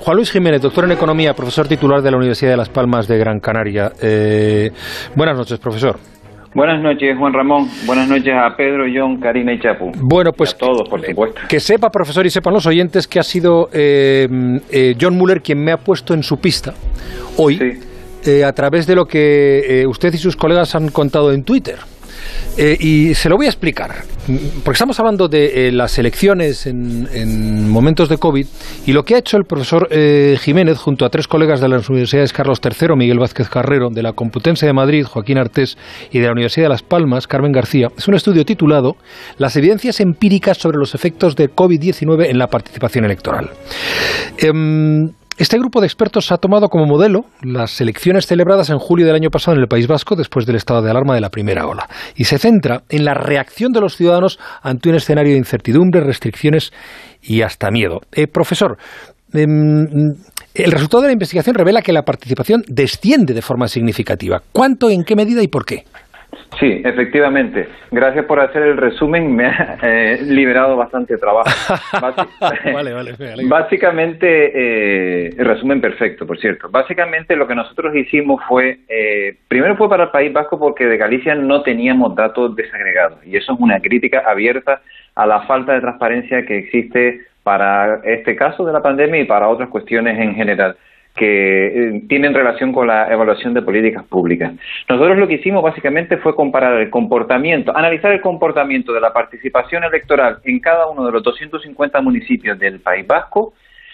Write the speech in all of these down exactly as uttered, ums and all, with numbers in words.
Juan Luis Jiménez, doctor en Economía, profesor titular de la Universidad de Las Palmas de Gran Canaria. Eh, buenas noches, profesor. Buenas noches, Juan Ramón. Buenas noches a Pedro, John, Karina y Chapu. Bueno, pues y a todos, por supuesto. Que sepa, profesor, y sepan los oyentes que ha sido eh, eh, John Muller quien me ha puesto en su pista hoy, sí. eh, a través de lo que eh, usted y sus colegas han contado en Twitter. Eh, y se lo voy a explicar, porque estamos hablando de eh, las elecciones en, en momentos de COVID, y lo que ha hecho el profesor eh, Jiménez, junto a tres colegas de las universidades Carlos tercero, Miguel Vázquez Carrero, de la Complutense de Madrid, Joaquín Artés, y de la Universidad de Las Palmas, Carmen García, es un estudio titulado Las evidencias empíricas sobre los efectos de COVID diecinueve en la participación electoral. Eh, Este grupo de expertos ha tomado como modelo las elecciones celebradas en julio del año pasado en el País Vasco después del estado de alarma de la primera ola y se centra en la reacción de los ciudadanos ante un escenario de incertidumbre, restricciones y hasta miedo. Eh, profesor, eh, el resultado de la investigación revela que la participación desciende de forma significativa. ¿Cuánto, en qué medida y por qué? Sí, efectivamente. Gracias por hacer el resumen. Me ha eh, liberado bastante trabajo. Basi- vale, vale, vale. Básicamente, eh, el resumen perfecto, por cierto. Básicamente lo que nosotros hicimos fue, eh, primero fue para el País Vasco porque de Galicia no teníamos datos desagregados. Y eso es una crítica abierta a la falta de transparencia que existe para este caso de la pandemia y para otras cuestiones en general que eh, tienen relación con la evaluación de políticas públicas. Nosotros lo que hicimos básicamente fue comparar el comportamiento, analizar el comportamiento de la participación electoral en cada uno de los doscientos cincuenta municipios del País Vasco,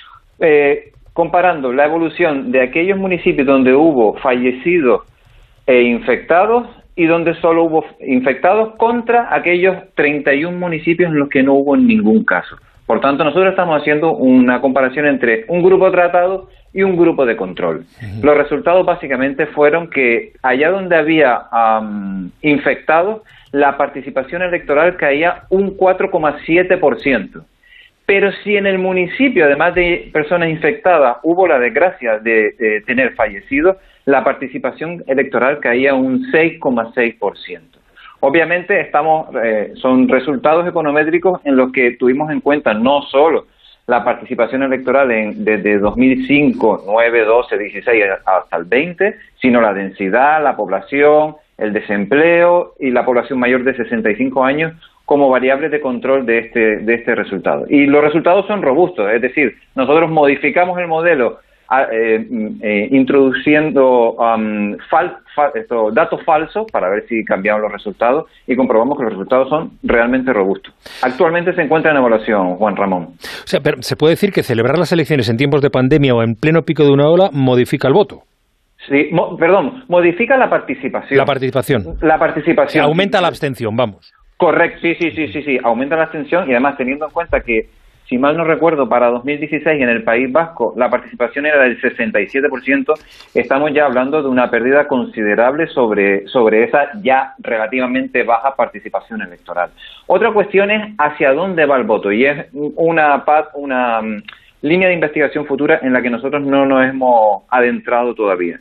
eh, comparando la evolución de aquellos municipios donde hubo fallecidos e infectados y donde solo hubo infectados contra aquellos treinta y uno municipios en los que no hubo ningún caso. Por tanto, nosotros estamos haciendo una comparación entre un grupo tratado y un grupo de control. Uh-huh. Los resultados básicamente fueron que allá donde había um, infectados, la participación electoral caía un cuatro coma siete por ciento. Pero si en el municipio, además de personas infectadas, hubo la desgracia de, de tener fallecidos, la participación electoral caía un seis coma seis por ciento. Obviamente estamos eh, son resultados econométricos en los que tuvimos en cuenta no solo la participación electoral en, desde dos mil cinco, nueve, doce, dieciséis hasta el veinte, sino la densidad, la población, el desempleo y la población mayor de sesenta y cinco años como variables de control de este, de este resultado. Y los resultados son robustos, es decir, nosotros modificamos el modelo Eh, eh, introduciendo um, fal, fal, esto, datos falsos para ver si cambiaban los resultados y comprobamos que los resultados son realmente robustos. Actualmente se encuentra en evaluación, Juan Ramón. O sea, pero se puede decir que celebrar las elecciones en tiempos de pandemia o en pleno pico de una ola modifica el voto. Sí, mo, perdón, modifica la participación. La participación. La participación. O sea, aumenta la abstención, vamos. Correcto, sí, sí, sí, sí, sí, aumenta la abstención y además teniendo en cuenta que si mal no recuerdo, para dos mil dieciséis en el País Vasco la participación era del sesenta y siete por ciento, estamos ya hablando de una pérdida considerable sobre, sobre esa ya relativamente baja participación electoral. Otra cuestión es hacia dónde va el voto y es una, una um, línea de investigación futura en la que nosotros no nos hemos adentrado todavía.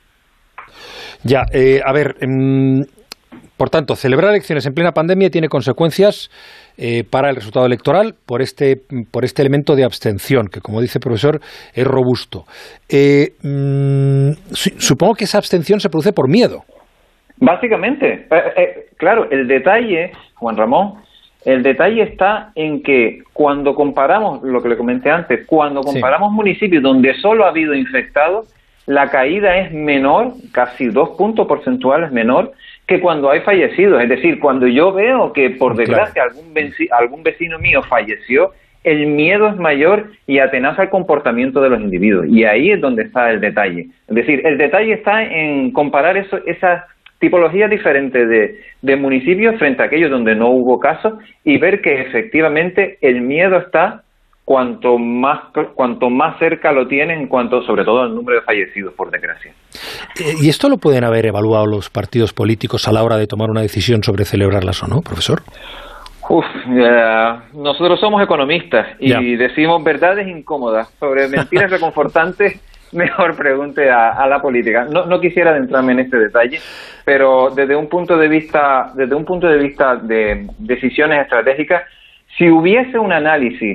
Ya, eh, a ver, eh, por tanto, celebrar elecciones en plena pandemia tiene consecuencias Eh, para el resultado electoral por este, por este elemento de abstención, que como dice el profesor, es robusto. Eh, mmm, supongo que esa abstención se produce por miedo. Básicamente, eh, eh, claro, el detalle, Juan Ramón, el detalle está en que cuando comparamos, lo que le comenté antes, cuando comparamos sí. municipios donde solo ha habido infectados, la caída es menor, casi dos puntos porcentuales menor, que cuando hay fallecidos. Es decir, cuando yo veo que por desgracia claro. algún, vecino, algún vecino mío falleció, el miedo es mayor y atenaza el comportamiento de los individuos. Y ahí es donde está el detalle. Es decir, el detalle está en comparar eso, esas tipologías diferentes de, de municipios frente a aquellos donde no hubo casos y ver que efectivamente el miedo está cuanto más cuanto más cerca lo tienen en cuanto sobre todo al número de fallecidos, por desgracia. ¿Y esto lo pueden haber evaluado los partidos políticos a la hora de tomar una decisión sobre celebrarlas o no, profesor? Uf, uh, nosotros somos economistas y ya. decimos verdades incómodas sobre mentiras reconfortantes. Mejor pregunte a, a la política. No, no quisiera adentrarme en este detalle, pero desde un punto de vista desde un punto de vista de decisiones estratégicas, si hubiese un análisis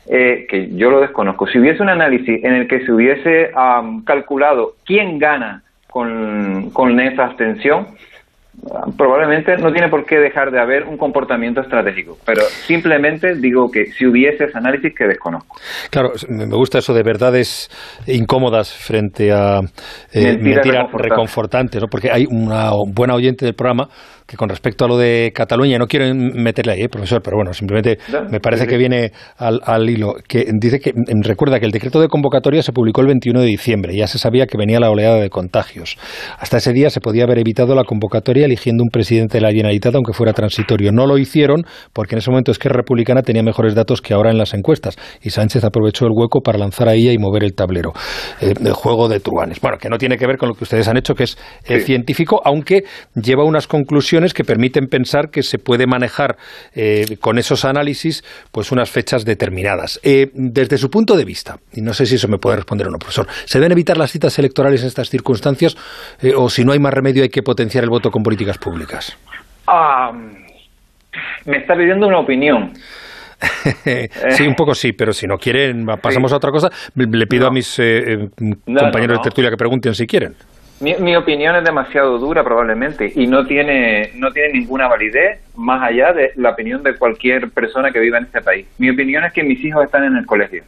eh, que yo lo desconozco, si hubiese un análisis en el que se hubiese um, calculado quién gana con, con esa abstención, probablemente no tiene por qué dejar de haber un comportamiento estratégico, pero simplemente digo que si hubiese ese análisis que desconozco. Claro, me gusta eso de verdades incómodas frente a eh, mentiras, mentiras reconfortantes, reconfortantes, ¿no? Porque hay una buena oyente del programa que con respecto a lo de Cataluña, no quiero meterle ahí, ¿eh, profesor, pero bueno, simplemente me parece sí, sí. que viene al, al hilo, que dice que recuerda que el decreto de convocatoria se publicó el veintiuno de diciembre, ya se sabía que venía la oleada de contagios. Hasta ese día se podía haber evitado la convocatoria eligiendo un presidente de la Generalitat, aunque fuera transitorio. No lo hicieron porque en ese momento Esquerra Republicana tenía mejores datos que ahora en las encuestas y Sánchez aprovechó el hueco para lanzar a ella y mover el tablero. Eh, el juego de truanes. Bueno, que no tiene que ver con lo que ustedes han hecho, que es eh, sí. científico, aunque lleva unas conclusiones que permiten pensar que se puede manejar eh, con esos análisis pues unas fechas determinadas. Eh, desde su punto de vista, y no sé si eso me puede responder o no, profesor, ¿se deben evitar las citas electorales en estas circunstancias eh, o si no hay más remedio hay que potenciar el voto con políticas públicas? Uh, me está pidiendo una opinión. Sí, un poco sí, pero si no quieren, pasamos sí. a otra cosa. Le pido no. a mis eh, no, compañeros no, no. de tertulia que pregunten si quieren. Mi, mi opinión es demasiado dura probablemente y no tiene no tiene ninguna validez más allá de la opinión de cualquier persona que viva en este país. Mi opinión es que mis hijos están en el colegio.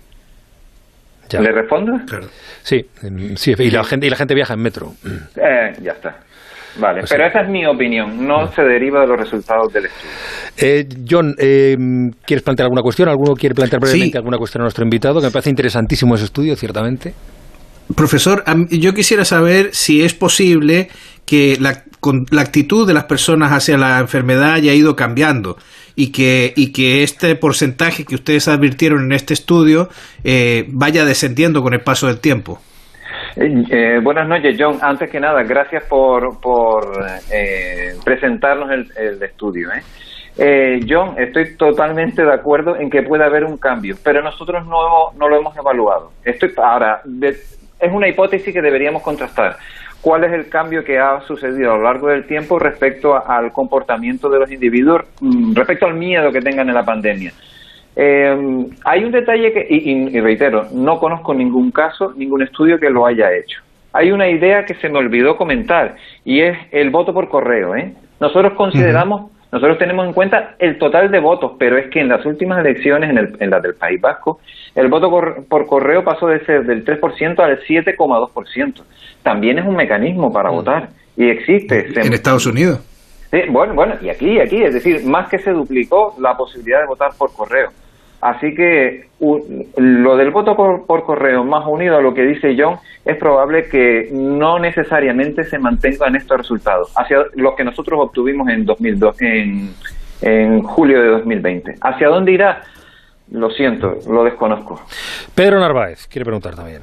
Ya. ¿Le respondo? Claro. Sí, sí, y la gente y la gente viaja en metro. Eh, ya está. Vale, pues pero sí. esa es mi opinión, no, no se deriva de los resultados del estudio. Eh, John, eh, ¿quieres plantear alguna cuestión? ¿Alguno quiere plantear brevemente sí. alguna cuestión a nuestro invitado? Que me parece interesantísimo ese estudio, ciertamente. Profesor, yo quisiera saber si es posible que la, con, la actitud de las personas hacia la enfermedad haya ido cambiando y que, y que este porcentaje que ustedes advirtieron en este estudio eh, vaya descendiendo con el paso del tiempo. Eh, eh, buenas noches, John. Antes que nada, gracias por, por eh, presentarnos el, el estudio. ¿eh? Eh, John, estoy totalmente de acuerdo en que puede haber un cambio, pero nosotros no, hemos, no lo hemos evaluado. Estoy ahora... De, Es una hipótesis que deberíamos contrastar. ¿Cuál es el cambio que ha sucedido a lo largo del tiempo respecto a, al comportamiento de los individuos, respecto al miedo que tengan en la pandemia? Eh, hay un detalle que, y, y reitero, no conozco ningún caso, ningún estudio que lo haya hecho. Hay una idea que se me olvidó comentar y es el voto por correo. ¿eh? Nosotros consideramos... Uh-huh. Nosotros tenemos en cuenta el total de votos, pero es que en las últimas elecciones, en, el, en las del País Vasco, el voto por, por correo pasó de ser del tres por ciento al siete coma dos por ciento. También es un mecanismo para mm. votar y existe. ¿En se, Estados Unidos? Sí, bueno, bueno, y aquí, aquí, es decir, más que se duplicó la posibilidad de votar por correo. Así que uh, lo del voto por, por correo más unido a lo que dice John, es probable que no necesariamente se mantengan estos resultados, hacia los que nosotros obtuvimos en, dos mil dos, en, en julio de dos mil veinte. ¿Hacia dónde irá? Lo siento, lo desconozco. Pedro Narváez quiere preguntar también.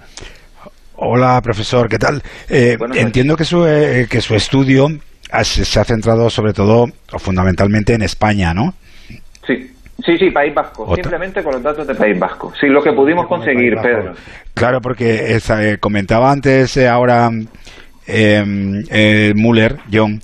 Hola, profesor, ¿qué tal? Eh, entiendo que su, eh, que su estudio se ha centrado sobre todo o fundamentalmente en España, ¿no? Sí. Sí, sí, País Vasco, Otra. simplemente con los datos de País Vasco. Sí, lo que pudimos conseguir, Pedro. Claro, porque esa, eh, comentaba antes eh, ahora eh, eh, Müller, John,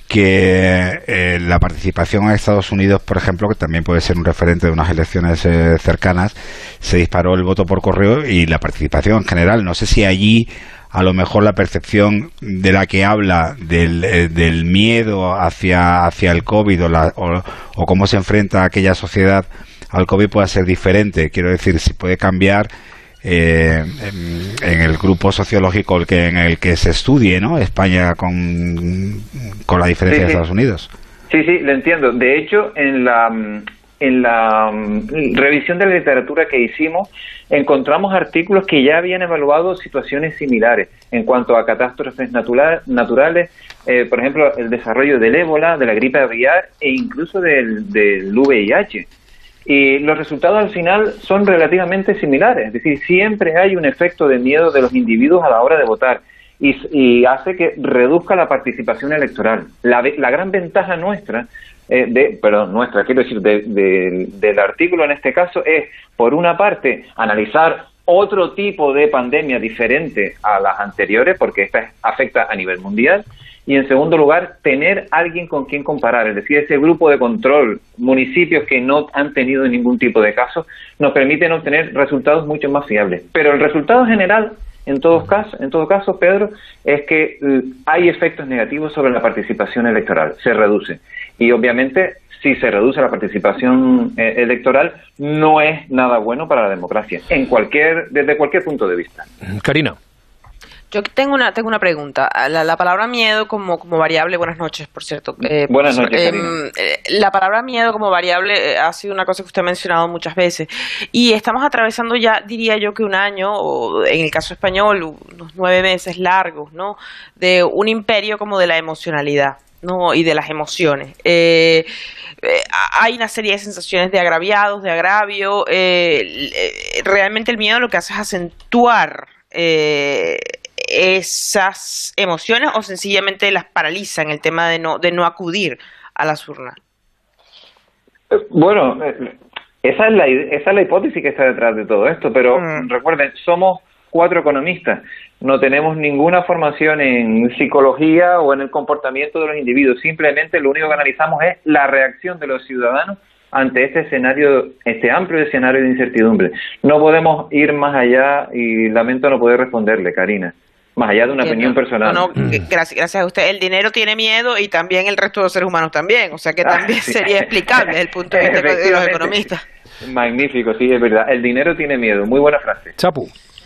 que eh, la participación en Estados Unidos, por ejemplo, que también puede ser un referente de unas elecciones eh, cercanas, se disparó el voto por correo y la participación en general. No sé si allí a lo mejor la percepción de la que habla del, eh, del miedo hacia, hacia el COVID o, la, o, o cómo se enfrenta aquella sociedad al COVID pueda ser diferente. Quiero decir, si puede cambiar eh, en, en el grupo sociológico el que, en el que se estudie, ¿no? España con, con la diferencia sí, sí. de Estados Unidos. Sí, sí, lo entiendo. De hecho, en la... En la um, revisión de la literatura que hicimos, encontramos artículos que ya habían evaluado situaciones similares en cuanto a catástrofes natural, naturales, eh, por ejemplo, el desarrollo del ébola, de la gripe aviar e incluso del, del V I H. Y los resultados al final son relativamente similares, es decir, siempre hay un efecto de miedo de los individuos a la hora de votar y, y hace que reduzca la participación electoral. La, la gran ventaja nuestra Eh, de, perdón, nuestra, quiero decir, de, de, del artículo en este caso es, por una parte, analizar otro tipo de pandemia diferente a las anteriores, porque esta afecta a nivel mundial, y en segundo lugar, tener alguien con quien comparar, es decir, ese grupo de control, municipios que no han tenido ningún tipo de caso, nos permiten obtener resultados mucho más fiables. Pero el resultado general, en todo caso, en todo caso, Pedro, es que hay efectos negativos sobre la participación electoral, se reduce. Y obviamente, si se reduce la participación eh, electoral, no es nada bueno para la democracia, en cualquier, desde cualquier punto de vista. Karina. Yo tengo una tengo una pregunta. La, la palabra miedo como, como variable, buenas noches, por cierto. Eh, buenas noches, eh, Karina. La palabra miedo como variable ha sido una cosa que usted ha mencionado muchas veces. Y estamos atravesando ya, diría yo, que un año, o en el caso español, unos nueve meses largos, ¿no? De un imperio como de la emocionalidad, ¿no? Y de las emociones. Eh, eh, hay una serie de sensaciones de agraviados, de agravio. Eh, realmente el miedo lo que hace es acentuar eh, esas emociones, o sencillamente las paraliza en el tema de no de no acudir a las urnas. Bueno, esa es la esa es la hipótesis que está detrás de todo esto, pero mm. recuerden, somos cuatro economistas, no tenemos ninguna formación en psicología o en el comportamiento de los individuos, simplemente lo único que analizamos es la reacción de los ciudadanos ante este escenario, este amplio escenario de incertidumbre. No podemos ir más allá y lamento no poder responderle, Karina. Más allá de una Entiendo. opinión personal. No, no, gracias, gracias a usted. El dinero tiene miedo y también el resto de los seres humanos también. O sea que también ah, sí. sería explicable desde el punto de vista de los economistas. Magnífico, sí, es verdad. El dinero tiene miedo. Muy buena frase. Chapu.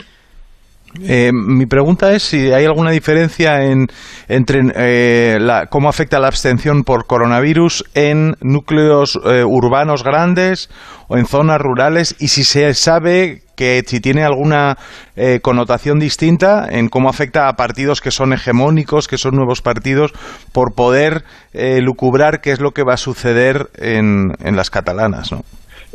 Eh, mi pregunta es si hay alguna diferencia en, entre eh, la, cómo afecta la abstención por coronavirus en núcleos eh, urbanos grandes o en zonas rurales, y si se sabe que si tiene alguna eh, connotación distinta en cómo afecta a partidos que son hegemónicos, que son nuevos partidos, por poder eh, lucubrar qué es lo que va a suceder en, en las catalanas, ¿no?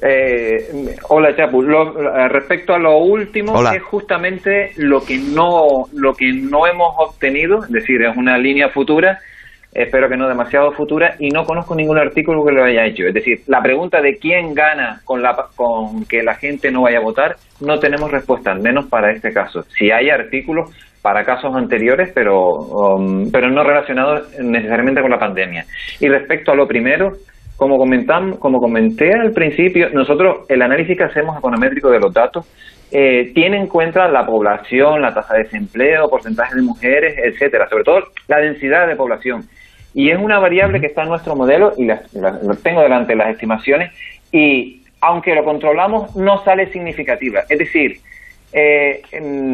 Eh, hola Chapu, lo, respecto a lo último, hola. Es justamente lo que no lo que no hemos obtenido, es decir, es una línea futura, espero que no demasiado futura, y no conozco ningún artículo que lo haya hecho. Es decir, la pregunta de quién gana con la con que la gente no vaya a votar, no tenemos respuesta, al menos para este caso. Si hay artículos para casos anteriores, pero um, pero no relacionados necesariamente con la pandemia. Y respecto a lo primero, Como comentam, como comenté al principio, nosotros el análisis que hacemos econométrico de los datos eh, tiene en cuenta la población, la tasa de desempleo, porcentaje de mujeres, etcétera, sobre todo la densidad de población. Y es una variable que está en nuestro modelo y las, las, lo tengo delante, las estimaciones, y aunque lo controlamos, no sale significativa. Es decir, eh,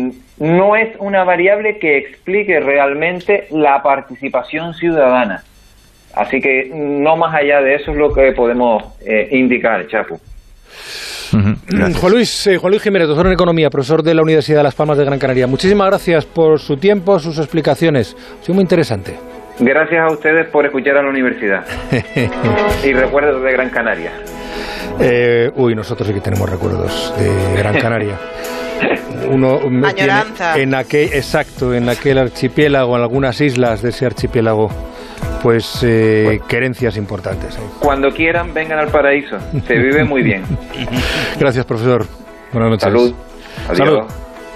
no es una variable que explique realmente la participación ciudadana. Así que no más allá de eso es lo que podemos eh, indicar, Chapu. Uh-huh. Juan Luis, eh, Juan Luis Jiménez, doctor en Economía, profesor de la Universidad de Las Palmas de Gran Canaria. Muchísimas gracias por su tiempo, sus explicaciones. Ha sido muy interesante. Gracias a ustedes por escuchar a la universidad. Y recuerdos de Gran Canaria. Eh, uy, nosotros sí que tenemos recuerdos de Gran Canaria. Uno Añoranza. Tiene, en aquel, exacto, en aquel archipiélago, en algunas islas de ese archipiélago, pues eh, bueno, querencias importantes. ¿eh? Cuando quieran, vengan al paraíso. Se vive muy bien. Gracias, profesor. Buenas noches. Salud. Adiós. Salud.